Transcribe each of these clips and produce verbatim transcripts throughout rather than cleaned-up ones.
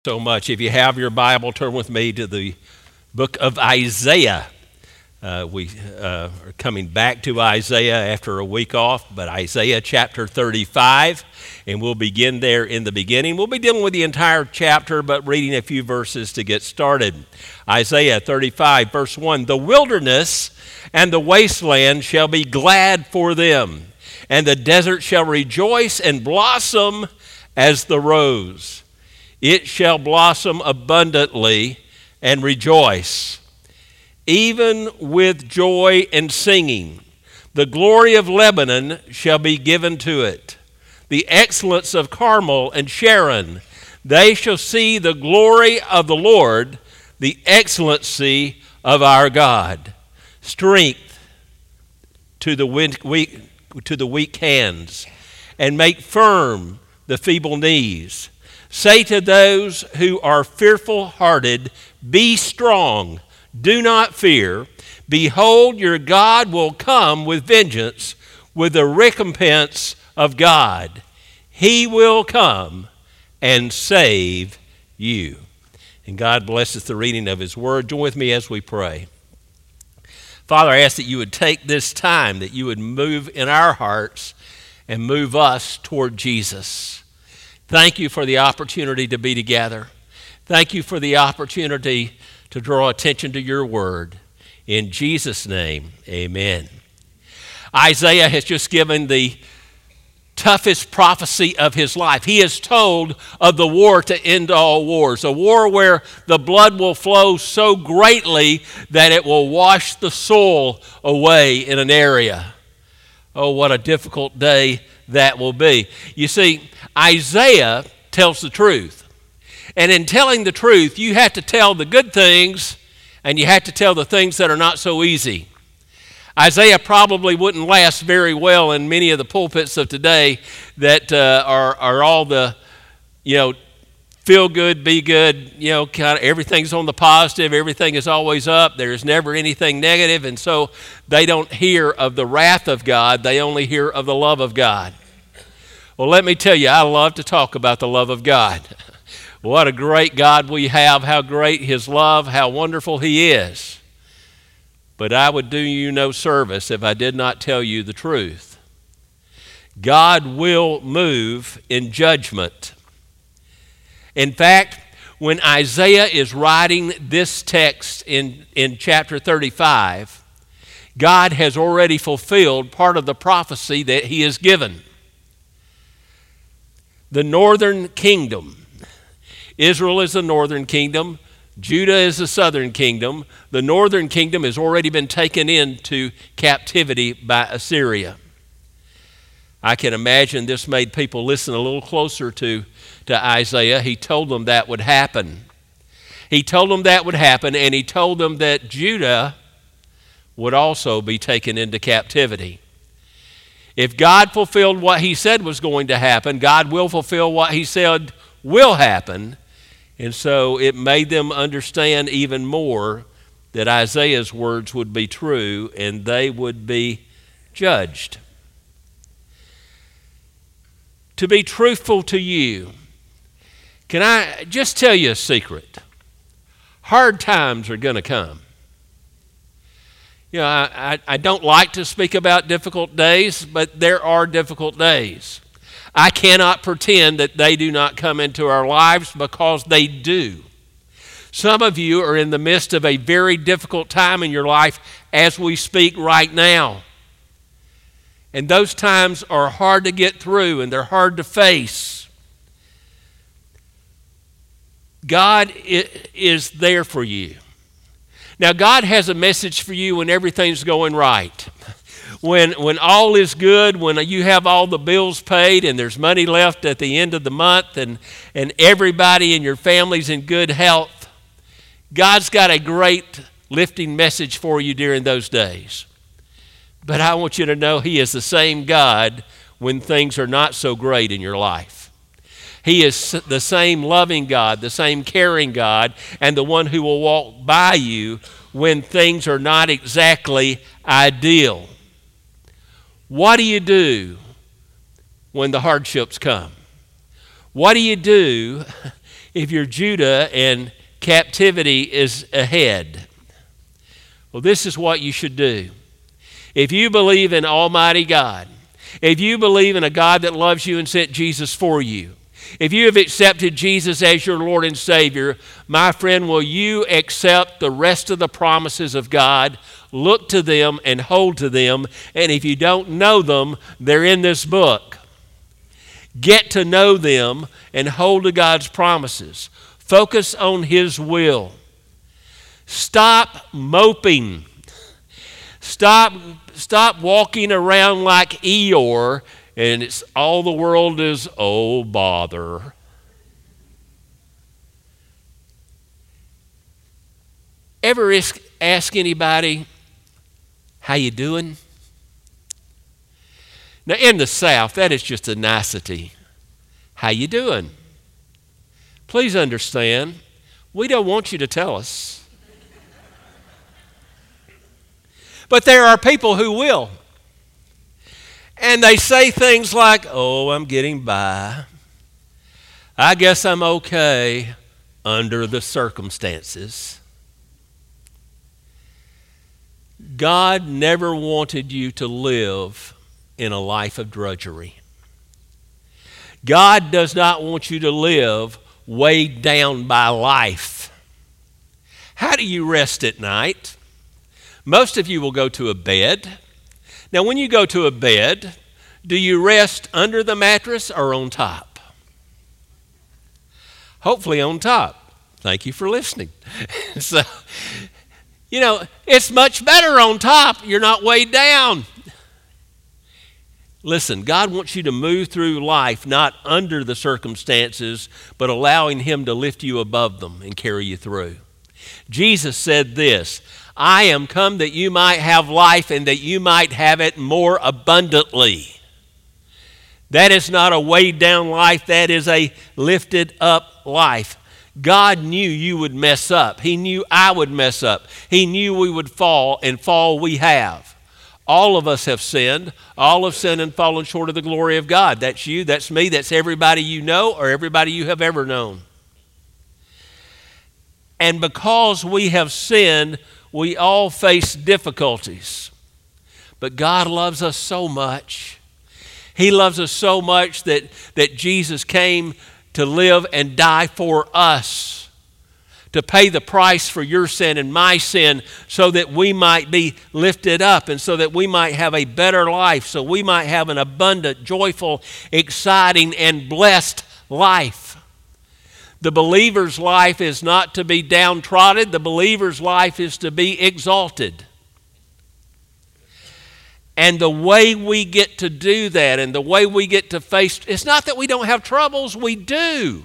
So much. If you have your Bible, turn with me to the book of Isaiah. Uh, we uh, are coming back to Isaiah after a week off, but Isaiah chapter thirty-five, and we'll begin there in the beginning. We'll be dealing with the entire chapter, but reading a few verses to get started. Isaiah thirty-five, verse one, "The wilderness and the wasteland shall be glad for them, and the desert shall rejoice and blossom as the rose. It shall blossom abundantly and rejoice, even with joy and singing. The glory of Lebanon shall be given to it, the excellence of Carmel and Sharon. They shall see the glory of the Lord, the excellency of our God. Strength to the weak, to the weak hands, and make firm the feeble knees. Say to those who are fearful-hearted, be strong, do not fear. Behold, your God will come with vengeance, with the recompense of God. He will come and save you." And God blesses the reading of his word. Join with me as we pray. Father, I ask that you would take this time, that you would move in our hearts and move us toward Jesus. Thank you for the opportunity to be together. Thank you for the opportunity to draw attention to your word. In Jesus' name, amen. Isaiah has just given the toughest prophecy of his life. He is told of the war to end all wars, a war where the blood will flow so greatly that it will wash the soil away in an area. Oh, what a difficult day that will be. You see, Isaiah tells the truth. And in telling the truth, you have to tell the good things and you have to tell the things that are not so easy. Isaiah probably wouldn't last very well in many of the pulpits of today that uh, are, are all the, you know, feel good, be good, you know, kind of everything's on the positive, everything is always up, there's never anything negative, and so they don't hear of the wrath of God, they only hear of the love of God. Well, let me tell you, I love to talk about the love of God. What a great God we have, how great his love, how wonderful he is. But I would do you no service if I did not tell you the truth. God will move in judgment. In fact, when Isaiah is writing this text in, in chapter thirty-five, God has already fulfilled part of the prophecy that he has given. The northern kingdom, Israel is the northern kingdom, Judah is the southern kingdom. The northern kingdom has already been taken into captivity by Assyria. I can imagine this made people listen a little closer to, to Isaiah. He told them that would happen. He told them that would happen, and he told them that Judah would also be taken into captivity. If God fulfilled what he said was going to happen, God will fulfill what he said will happen. And so it made them understand even more that Isaiah's words would be true and they would be judged. To be truthful to you, can I just tell you a secret? Hard times are going to come. You know, I, I, I don't like to speak about difficult days, but there are difficult days. I cannot pretend that they do not come into our lives because they do. Some of you are in the midst of a very difficult time in your life as we speak right now. And those times are hard to get through and they're hard to face. God is there for you. Now, God has a message for you when everything's going right. When, when all is good, when you have all the bills paid and there's money left at the end of the month and, and everybody in your family's in good health, God's got a great lifting message for you during those days. But I want you to know he is the same God when things are not so great in your life. He is the same loving God, the same caring God, and the one who will walk by you when things are not exactly ideal. What do you do when the hardships come? What do you do if you're Judah and captivity is ahead, well, this is what you should do. If you believe in Almighty God, if you believe in a God that loves you and sent Jesus for you, if you have accepted Jesus as your Lord and Savior, my friend, will you accept the rest of the promises of God, look to them and hold to them, and if you don't know them, they're in this book. Get to know them and hold to God's promises. Focus on His will. Stop moping. Stop, stop walking around like Eeyore, and it's all the world is, oh, bother. Ever ask anybody, how you doing? Now, in the South, that is just a nicety. How you doing? Please understand, we don't want you to tell us. But there are people who will. And they say things like, oh, I'm getting by. I guess I'm okay under the circumstances. God never wanted you to live in a life of drudgery. God does not want you to live weighed down by life. How do you rest at night? Most of you will go to a bed. Now, when you go to a bed, do you rest under the mattress or on top? Hopefully on top. Thank you for listening. So, you know, it's much better on top. You're not weighed down. Listen, God wants you to move through life not under the circumstances, but allowing Him to lift you above them and carry you through. Jesus said this, I am come that you might have life and that you might have it more abundantly. That is not a weighed down life. That is a lifted up life. God knew you would mess up. He knew I would mess up. He knew we would fall, and fall we have. All of us have sinned. All have sinned and fallen short of the glory of God. That's you, that's me, that's everybody you know or everybody you have ever known. And because we have sinned, we all face difficulties. But God loves us so much. He loves us so much that, that Jesus came to live and die for us, to pay the price for your sin and my sin so that we might be lifted up and so that we might have a better life, so we might have an abundant, joyful, exciting, and blessed life. The believer's life is not to be downtrodden. The believer's life is to be exalted. And the way we get to do that and the way we get to face, it's not that we don't have troubles, we do.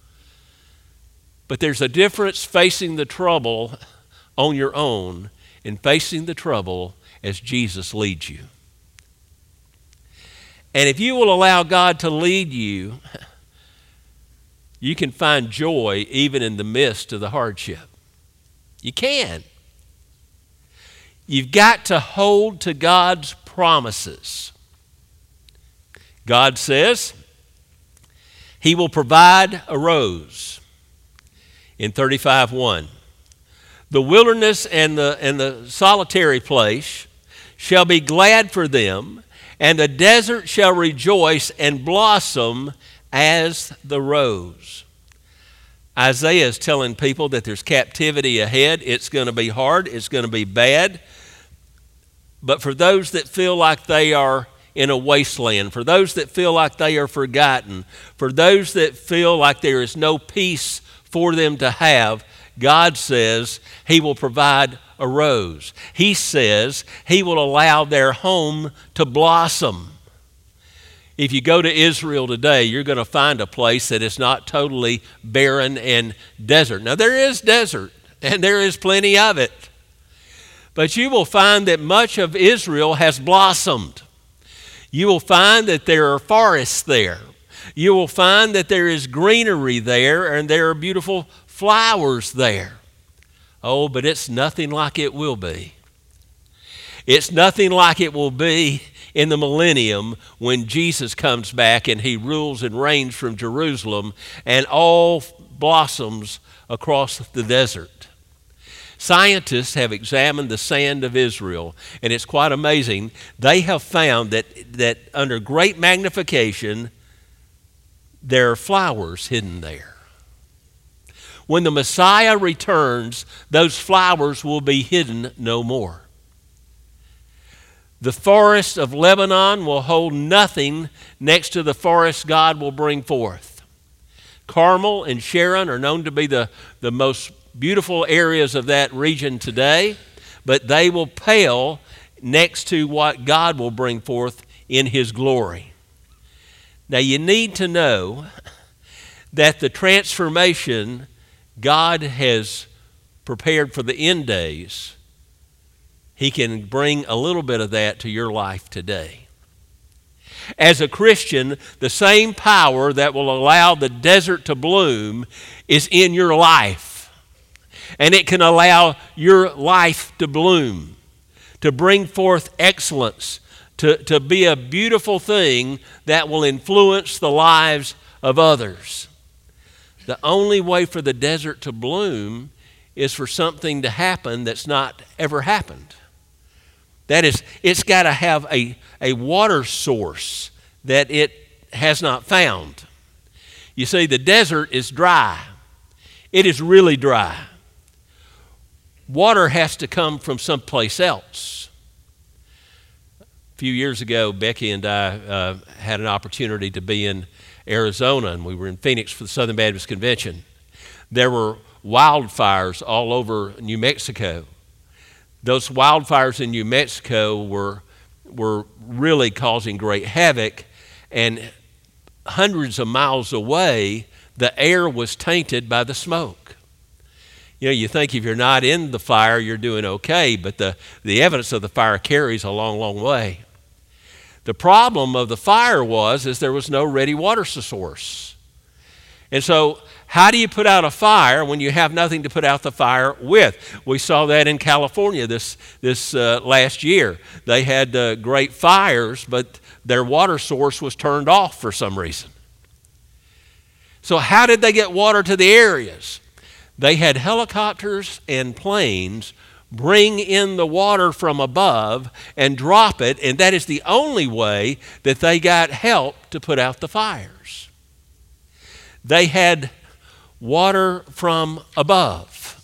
But there's a difference facing the trouble on your own and facing the trouble as Jesus leads you. And if you will allow God to lead you, you can find joy even in the midst of the hardship. You can. You've got to hold to God's promises. God says He will provide a rose in thirty-five one. The wilderness and the, and the solitary place shall be glad for them, and the desert shall rejoice and blossom as the rose. Isaiah is telling people that there's captivity ahead. It's going to be hard. It's going to be bad. But for those that feel like they are in a wasteland, for those that feel like they are forgotten, for those that feel like there is no peace for them to have, God says He will provide a rose. He says He will allow their home to blossom. If you go to Israel today, you're going to find a place that is not totally barren and desert. Now, there is desert, and there is plenty of it. But you will find that much of Israel has blossomed. You will find that there are forests there. You will find that there is greenery there, and there are beautiful flowers there. Oh, but it's nothing like it will be. It's nothing like it will be in the millennium when Jesus comes back and He rules and reigns from Jerusalem, and all blossoms across the desert. Scientists have examined the sand of Israel, and it's quite amazing. They have found that, that under great magnification, there are flowers hidden there. When the Messiah returns, those flowers will be hidden no more. The forest of Lebanon will hold nothing next to the forest God will bring forth. Carmel and Sharon are known to be the, the most beautiful areas of that region today, but they will pale next to what God will bring forth in His glory. Now you need to know that the transformation God has prepared for the end days, He can bring a little bit of that to your life today. As a Christian, the same power that will allow the desert to bloom is in your life. And it can allow your life to bloom, to bring forth excellence, to, to be a beautiful thing that will influence the lives of others. The only way for the desert to bloom is for something to happen that's not ever happened. That is, it's got to have a, a water source that it has not found. You see, the desert is dry. It is really dry. Water has to come from someplace else. A few years ago, Becky and I uh, had an opportunity to be in Arizona, and we were in Phoenix for the Southern Baptist Convention. There were wildfires all over New Mexico. Those wildfires in New Mexico were, were really causing great havoc, and hundreds of miles away, the air was tainted by the smoke. You know, you think if you're not in the fire, you're doing okay, but the, the evidence of the fire carries a long, long way. The problem of the fire was is there was no ready water source. And so how do you put out a fire when you have nothing to put out the fire with? We saw that in California this, this uh, last year. They had uh, great fires, but their water source was turned off for some reason. So how did they get water to the areas? They had helicopters and planes bring in the water from above and drop it, and that is the only way that they got help to put out the fires. They had water from above.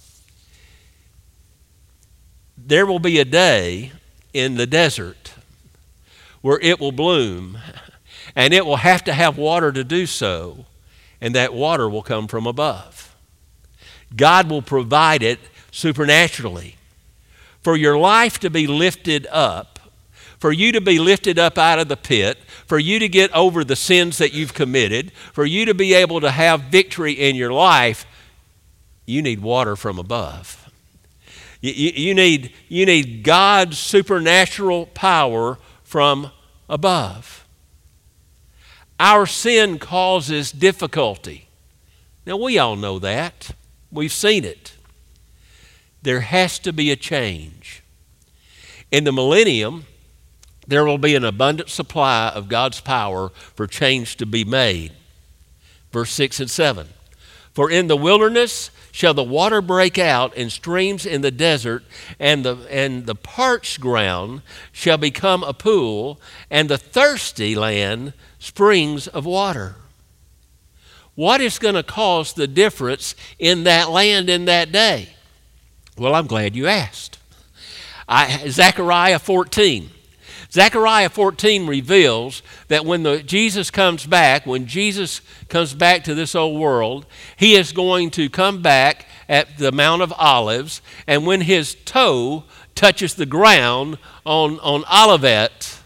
There will be a day in the desert where it will bloom, and it will have to have water to do so, and that water will come from above. God will provide it supernaturally. For your life to be lifted up, for you to be lifted up out of the pit, for you to get over the sins that you've committed, for you to be able to have victory in your life, you need water from above. You, you, you, need, you need God's supernatural power from above. Our sin causes difficulty. Now, we all know that. We've seen it. There has to be a change. In the millennium, there will be an abundant supply of God's power for change to be made. Verse six and seven. For in the wilderness shall the water break out in streams in the desert, and the, and the parched ground shall become a pool, and the thirsty land springs of water. What is going to cause the difference in that land in that day? Well, I'm glad you asked. I, Zechariah fourteen. Zechariah fourteen reveals that when the, Jesus comes back, when Jesus comes back to this old world, he is going to come back at the Mount of Olives, and when his toe touches the ground on, on Olivet,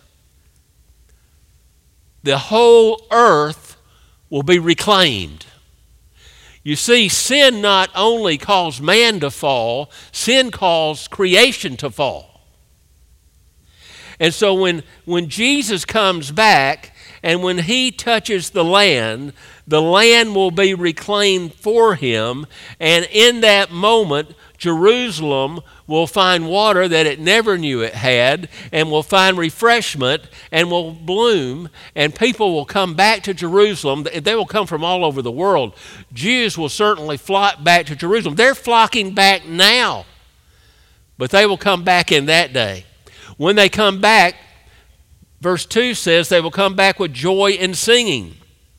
the whole earth will be reclaimed. You see, sin not only caused man to fall, sin caused creation to fall. And so when, when Jesus comes back, And when he touches the land, the land will be reclaimed for him. And in that moment, Jerusalem will find water that it never knew it had, and will find refreshment and will bloom, and people will come back to Jerusalem. They will come from all over the world. Jews will certainly flock back to Jerusalem. They're flocking back now, but they will come back in that day. When they come back, verse two says they will come back with joy and singing.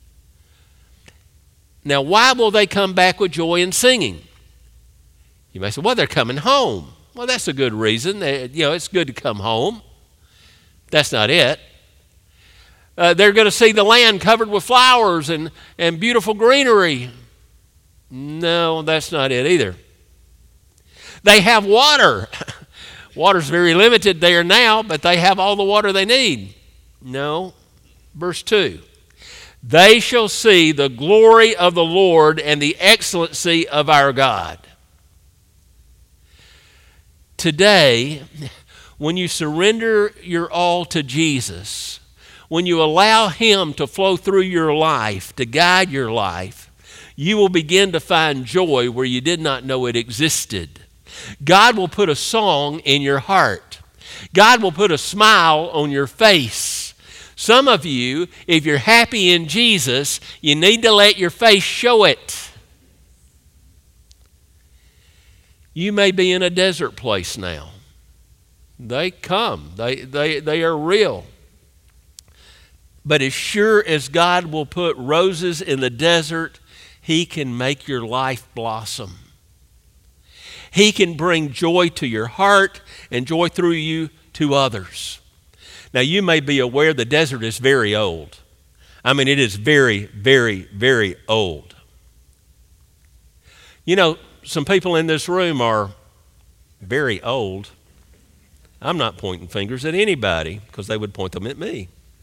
Now, why will they come back with joy and singing? You may say, well, they're coming home. Well, that's a good reason. They, you know, it's good to come home. That's not it. Uh, they're going to see the land covered with flowers and, and beautiful greenery. No, that's not it either. They have water. Water's very limited there now, but they have all the water they need. No. Verse two. They shall see the glory of the Lord and the excellency of our God. Today, when you surrender your all to Jesus, when you allow him to flow through your life, to guide your life, you will begin to find joy where you did not know it existed. God will put a song in your heart. God will put a smile on your face. Some of you, if you're happy in Jesus, you need to let your face show it. You may be in a desert place now. They come. They, they, they are real. But as sure as God will put roses in the desert, he can make your life blossom. He can bring joy to your heart and joy through you to others. Now, you may be aware the desert is very old. I mean, it is very, very, very old. You know, some people in this room are very old. I'm not pointing fingers at anybody because they would point them at me.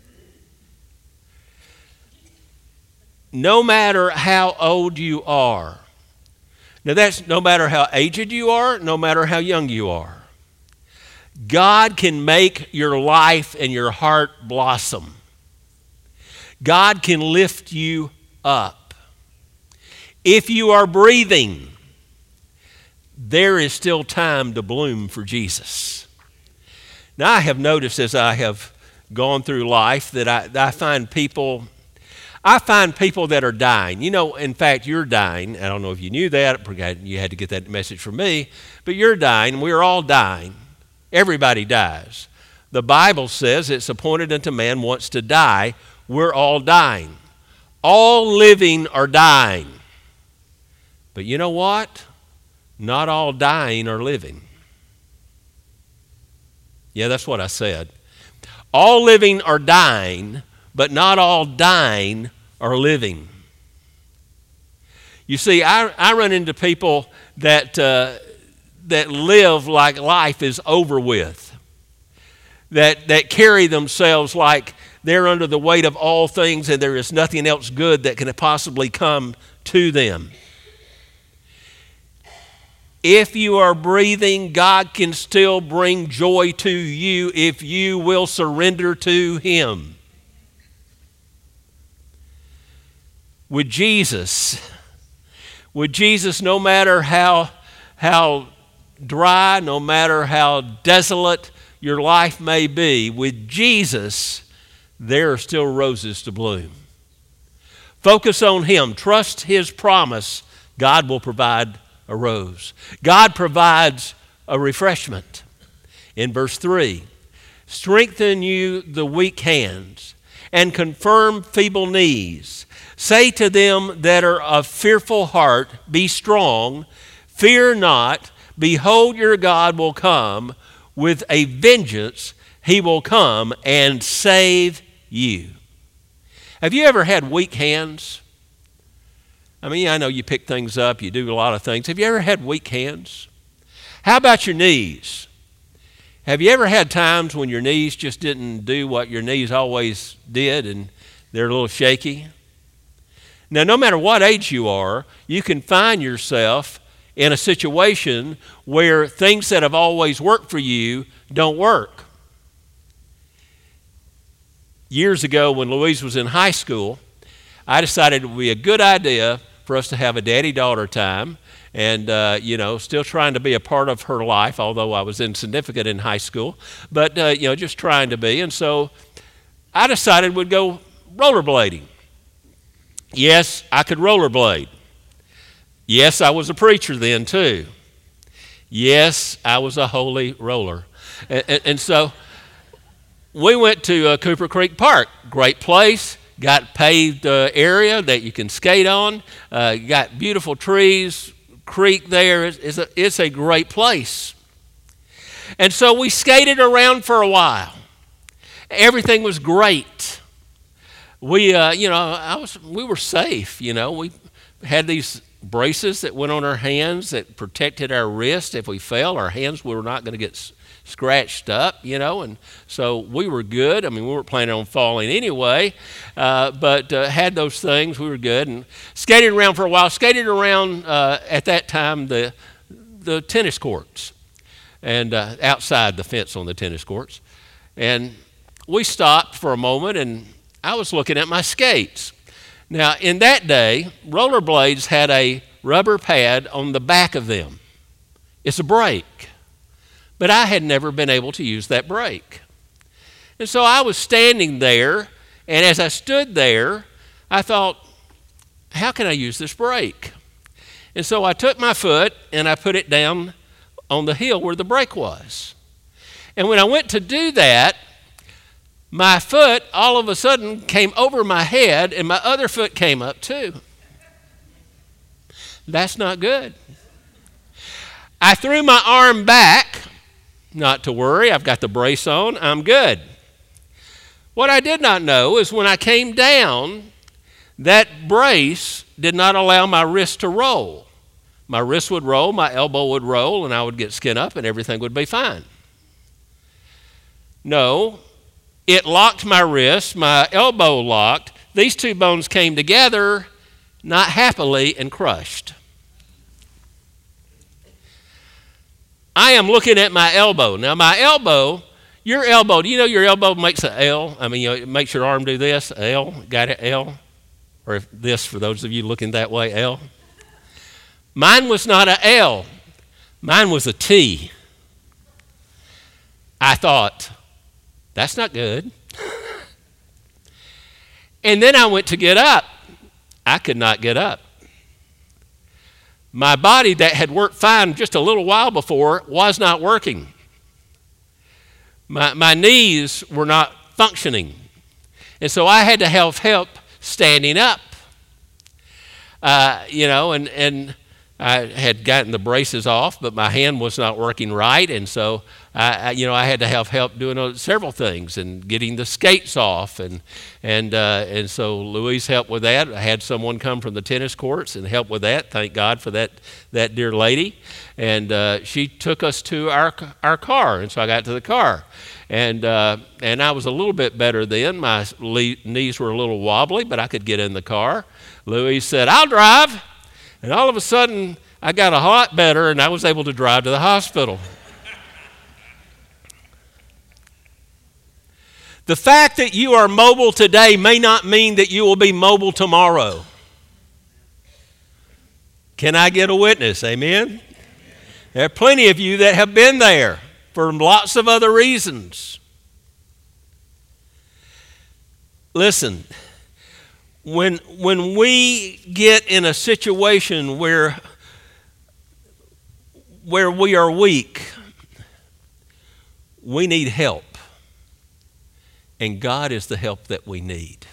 No matter how old you are, now that's no matter how aged you are, no matter how young you are, God can make your life and your heart blossom. God can lift you up. If you are breathing, there is still time to bloom for Jesus. Now, I have noticed as I have gone through life that I, that I find people, I find people that are dying. You know, in fact, you're dying. I don't know if you knew that. You had to get that message from me. But you're dying. We're all dying. Everybody dies. The Bible says it's appointed unto man once to die. We're all dying. All living are dying. But you know what? Not all dying are living. Yeah, that's what I said. All living are dying, but not all dying are living. You see, I, I run into people that uh, that live like life is over with, that that carry themselves like they're under the weight of all things and there is nothing else good that can possibly come to them. If you are breathing, God can still bring joy to you if you will surrender to him. With Jesus, with Jesus, no matter how, how dry, no matter how desolate your life may be, with Jesus, there are still roses to bloom. Focus on him. Trust his promise. God will provide a rose. God provides a refreshment. In verse three, strengthen you the weak hands and confirm feeble knees. Say to them that are of fearful heart, be strong, fear not. Behold, your God will come with a vengeance. He will come and save you. Have you ever had weak hands? I mean, I know you pick things up, you do a lot of things. Have you ever had weak hands? How about your knees? Have you ever had times when your knees just didn't do what your knees always did and they're a little shaky? Now, no matter what age you are, you can find yourself in a situation where things that have always worked for you don't work. years ago when Louise was in high school, I decided it would be a good idea for us to have a daddy-daughter time, and, uh, you know, still trying to be a part of her life, although I was insignificant in high school, but, uh, you know, just trying to be. And so I decided we'd go rollerblading. Yes, I could rollerblade. Yes, I was a preacher then, too. Yes, I was a holy roller. And, and, and so we went to uh, Cooper Creek Park. Great place. Got paved uh, area that you can skate on. Uh, got beautiful trees. Creek there. It's, it's, a, it's a great place. And so we skated around for a while. Everything was great. We, uh, you know, I was, we were safe, you know. We had these braces that went on our hands that protected our wrist. If we fell, our hands were not going to get s- scratched up, you know, and so we were good. I mean, we weren't planning on falling anyway, uh, but uh, had those things. We were good and skated around for a while. Skated around uh, at that time the the tennis courts and uh, outside the fence on the tennis courts, and we stopped for a moment, and I was looking at my skates. Now, in that day, rollerblades had a rubber pad on the back of them. It's a brake. But I had never been able to use that brake. And so I was standing there, and as I stood there, I thought, how can I use this brake? And so I took my foot, and I put it down on the hill where the brake was. And when I went to do that, my foot all of a sudden came over my head, and my other foot came up too. That's not good. I threw my arm back, not to worry, I've got the brace on, I'm good. What I did not know is when I came down, that brace did not allow my wrist to roll. My wrist would roll, my elbow would roll, and I would get skin up, and everything would be fine. No. It locked my wrist, my elbow locked. These two bones came together, not happily, and crushed. I am looking at my elbow. Now, my elbow, your elbow, do you know your elbow makes an L? I mean, you know, it makes your arm do this, L, got it, L? Or if this, for those of you looking that way, L. Mine was not an L. Mine was a T. I thought, that's not good. And then I went to get up. I could not get up. My body that had worked fine just a little while before was not working. My, my knees were not functioning. And so I had to have help standing up. Uh, you know, and, and I had gotten the braces off, but my hand was not working right, and so I, I you know, I had to have help doing uh, several things and getting the skates off, and and uh, and so Louise helped with that. I had someone come from the tennis courts and help with that. Thank God for that that dear lady, and uh, she took us to our our car, and so I got to the car, and uh, and I was a little bit better then. My le- knees were a little wobbly, but I could get in the car. Louise said, "I'll drive." And all of a sudden, I got a lot better, and I was able to drive to the hospital. The fact that you are mobile today may not mean that you will be mobile tomorrow. Can I get a witness? Amen? There are plenty of you that have been there for lots of other reasons. Listen. When when we get in a situation where, where we are weak, we need help. And God is the help that we need.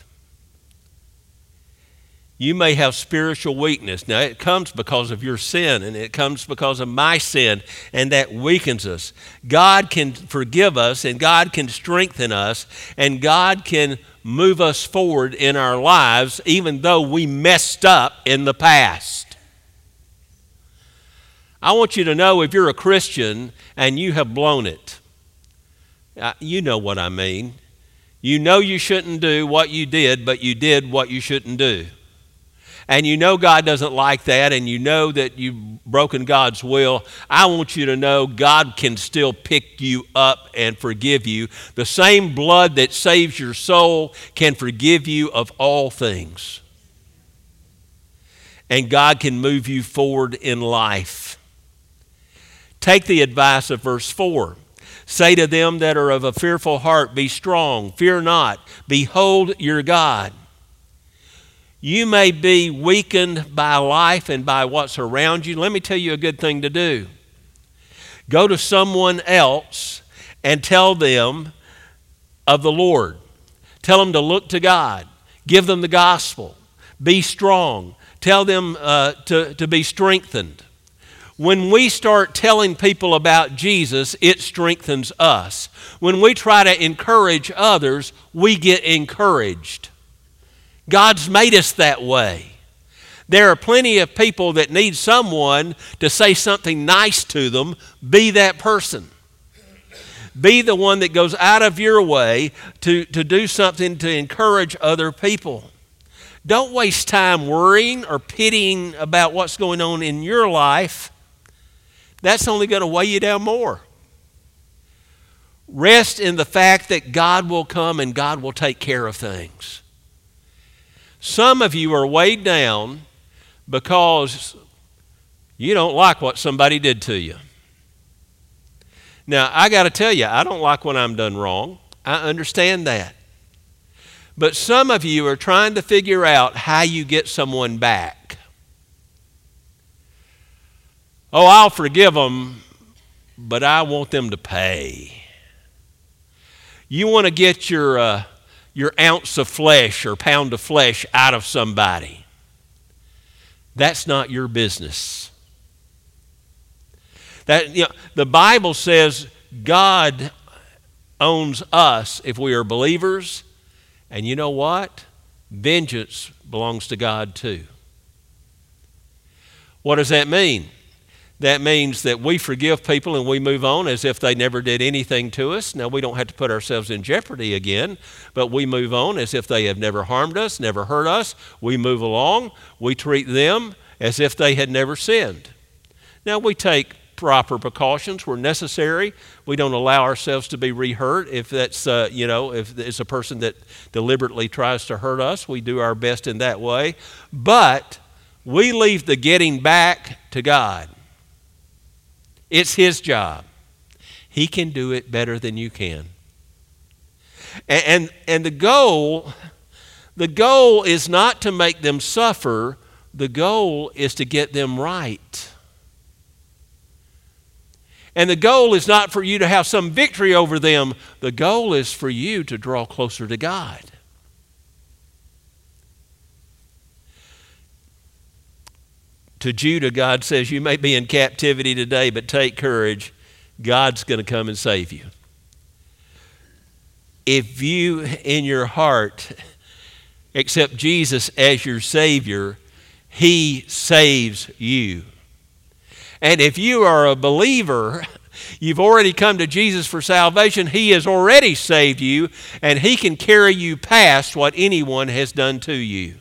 You may have spiritual weakness. Now, it comes because of your sin, and it comes because of my sin, and that weakens us. God can forgive us, and God can strengthen us, and God can move us forward in our lives, even though we messed up in the past. I want you to know, if you're a Christian and you have blown it, you know what I mean. You know you shouldn't do what you did, but you did what you shouldn't do. and you know God doesn't like that, and you know that you've broken God's will, I want you to know God can still pick you up and forgive you. The same blood that saves your soul can forgive you of all things. And God can move you forward in life. Take the advice of verse four. Say to them that are of a fearful heart, be strong, fear not, behold your God. You may be weakened by life and by what's around you. Let me tell you a good thing to do. Go to someone else and tell them of the Lord. Tell them to look to God. Give them the gospel. Be strong. Tell them uh, to, to be strengthened. When we start telling people about Jesus, it strengthens us. When we try to encourage others, we get encouraged. God's made us that way. There are plenty of people that need someone to say something nice to them. Be that person. Be the one that goes out of your way to, to do something to encourage other people. Don't waste time worrying or pitying about what's going on in your life. That's only going to weigh you down more. Rest in the fact that God will come and God will take care of things. Some of you are weighed down because you don't like what somebody did to you. Now, I got to tell you, I don't like when I'm done wrong. I understand that. But some of you are trying to figure out how you get someone back. Oh, I'll forgive them, but I want them to pay. You want to get your uh, your ounce of flesh or pound of flesh out of somebody. That's not your business. That, you know, the Bible says God owns us if we are believers, and you know what? Vengeance belongs to God too. What does that mean? That means that we forgive people and we move on as if they never did anything to us. Now, we don't have to put ourselves in jeopardy again, but we move on as if they have never harmed us, never hurt us. We move along. We treat them as if they had never sinned. Now, we take proper precautions where necessary. We don't allow ourselves to be re-hurt. If that's, uh, you know, if it's a person that deliberately tries to hurt us, we do our best in that way. But we leave the getting back to God. It's His job. He can do it better than you can. And, and, and the goal, the goal is not to make them suffer. The goal is to get them right. And the goal is not for you to have some victory over them. The goal is for you to draw closer to God. To Judah, God says, you may be in captivity today, but take courage. God's going to come and save you. If you, in your heart, accept Jesus as your Savior, He saves you. And if you are a believer, you've already come to Jesus for salvation, He has already saved you, and He can carry you past what anyone has done to you.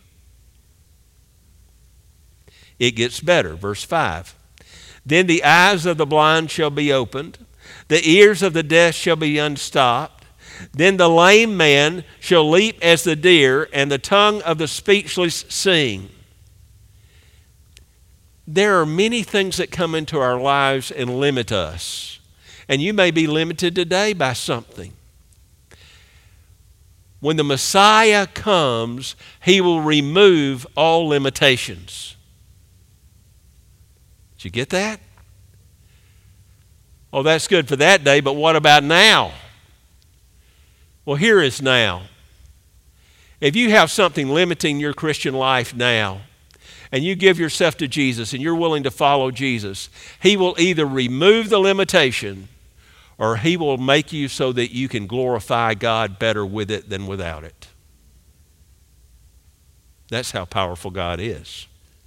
It gets better. Verse five. Then the eyes of the blind shall be opened, the ears of the deaf shall be unstopped. Then the lame man shall leap as the deer, and the tongue of the speechless sing. There are many things that come into our lives and limit us. And you may be limited today by something. When the Messiah comes, He will remove all limitations. Did you get that? Oh, that's good for that day, but what about now? Well, here is now. If you have something limiting your Christian life now, and you give yourself to Jesus and you're willing to follow Jesus, He will either remove the limitation or He will make you so that you can glorify God better with it than without it. That's how powerful God is.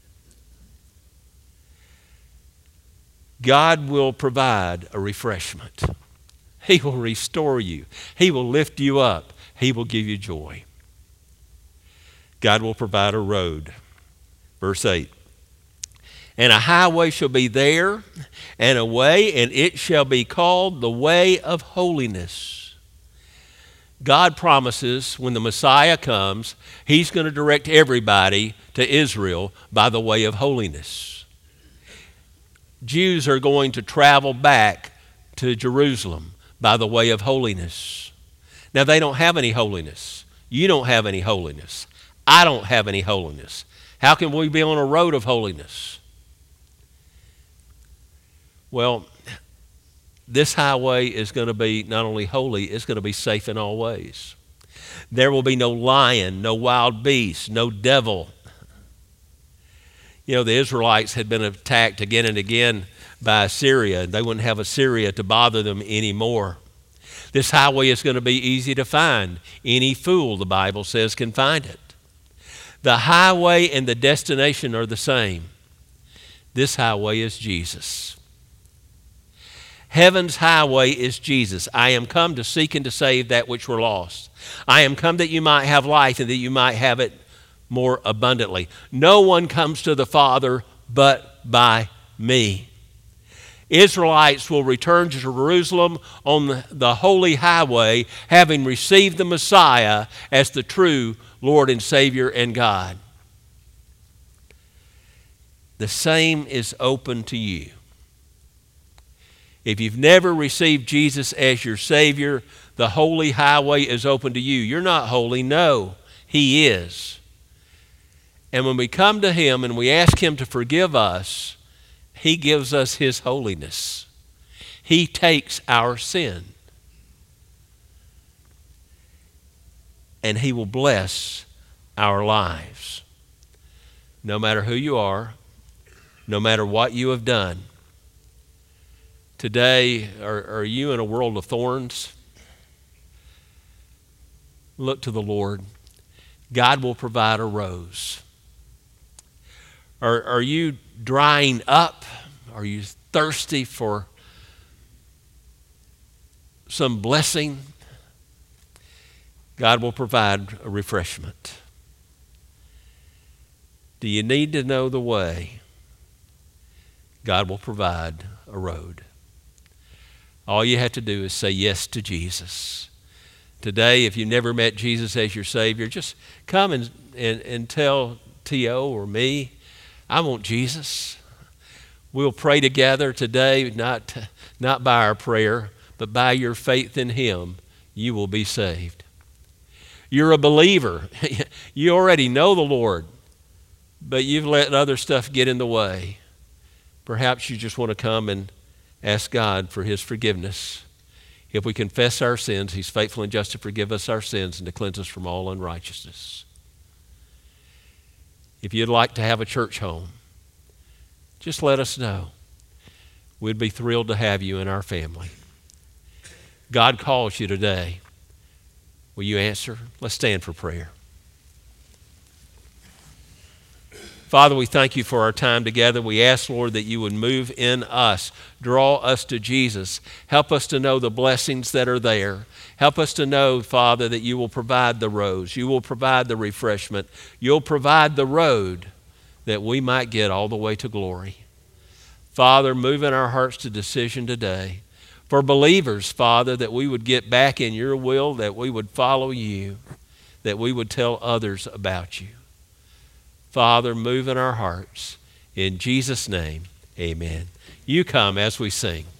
God will provide a refreshment. He will restore you. He will lift you up. He will give you joy. God will provide a road. Verse eight. And a highway shall be there, and a way, and it shall be called the way of holiness. God promises when the Messiah comes, he's going to direct everybody to Israel by the way of holiness. Jews are going to travel back to Jerusalem by the way of holiness. Now, they don't have any holiness. You don't have any holiness. I don't have any holiness. How can we be on a road of holiness? Well, this highway is going to be not only holy, it's going to be safe in all ways. There will be no lion, no wild beast, no devil. You know, the Israelites had been attacked again and again by Assyria. They wouldn't have Assyria to bother them anymore. This highway is going to be easy to find. Any fool, the Bible says, can find it. The highway and the destination are the same. This highway is Jesus. Heaven's highway is Jesus. I am come to seek and to save that which were lost. I am come that you might have life and that you might have it more abundantly. No one comes to the Father but by me. Israelites will return to Jerusalem on the, the holy highway, having received the Messiah as the true Lord and Savior and God. The same is open to you. If you've never received Jesus as your Savior, the holy highway is open to you. You're not holy. No, He is. And when we come to Him and we ask Him to forgive us, He gives us His holiness. He takes our sin. And He will bless our lives. No matter who you are, no matter what you have done. Today, are, are you in a world of thorns? Look to the Lord. God will provide a rose. Are, are you drying up? Are you thirsty for some blessing? God will provide a refreshment. Do you need to know the way? God will provide a road. All you have to do is say yes to Jesus. Today, if you've never met Jesus as your Savior, just come and, and, and tell T O or me, I want Jesus. We'll pray together today, not, not by our prayer, but by your faith in Him, you will be saved. You're a believer. You already know the Lord, but you've let other stuff get in the way. Perhaps you just want to come and ask God for His forgiveness. If we confess our sins, He's faithful and just to forgive us our sins and to cleanse us from all unrighteousness. If you'd like to have a church home, just let us know. We'd be thrilled to have you in our family. God calls you today. Will you answer? Let's stand for prayer. Father, we thank you for our time together. We ask, Lord, that you would move in us, draw us to Jesus. Help us to know the blessings that are there. Help us to know, Father, that you will provide the rose. You will provide the refreshment. You'll provide the road that we might get all the way to glory. Father, move in our hearts to decision today. For believers, Father, that we would get back in your will, that we would follow you, that we would tell others about you. Father, move in our hearts. In Jesus' name, amen. You come as we sing.